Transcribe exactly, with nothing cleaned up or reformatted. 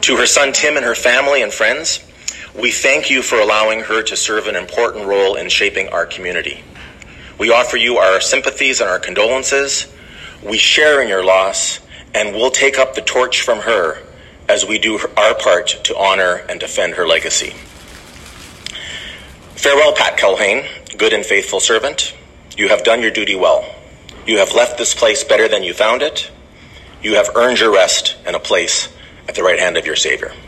To her son Tim and her family and friends, we thank you for allowing her to serve an important role in shaping our community. We offer you our sympathies and our condolences. We share in your loss, and we'll take up the torch from her as we do our part to honor and defend her legacy. Farewell, Pat Culhane, good and faithful servant. You have done your duty well. You have left this place better than you found it. You have earned your rest and a place at the right hand of your Savior.